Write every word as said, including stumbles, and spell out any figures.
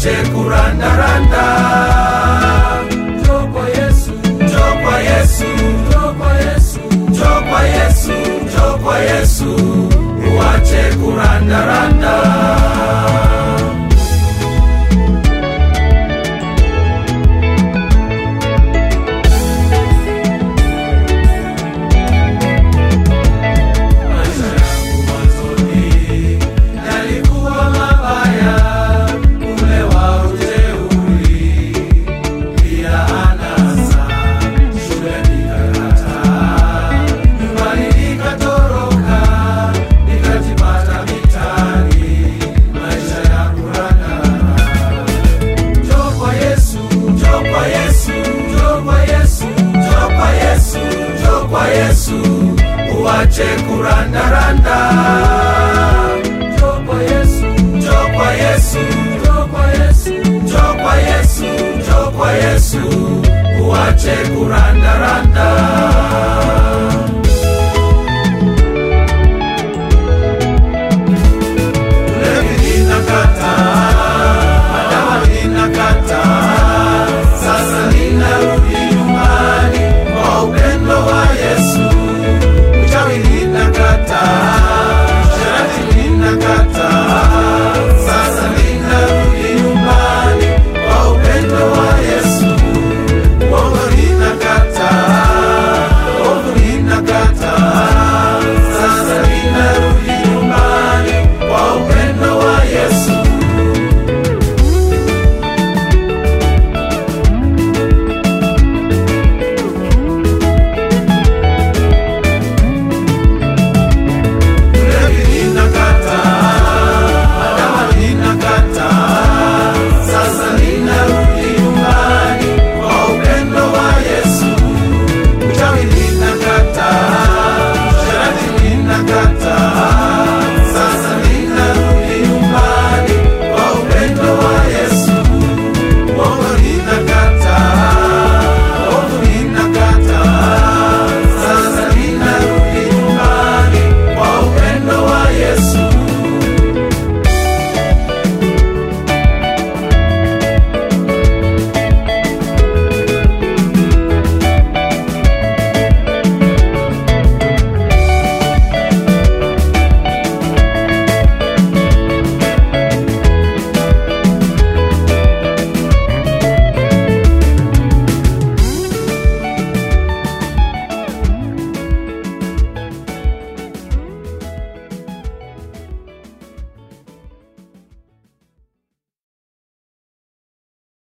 uache kurandaranda. Njoo kwa Yesu, njoo kwa Yesu, njoo kwa Yesu, njoo kwa Yesu, njoo kwa Yesu, uache kurandaranda. Yesu, uache kurandaranda. Njoo kwa Yesu, njoo kwa Yesu, njoo kwa Yesu, njoo kwa Yesu, njoo kwa Yesu, uache kurandaranda.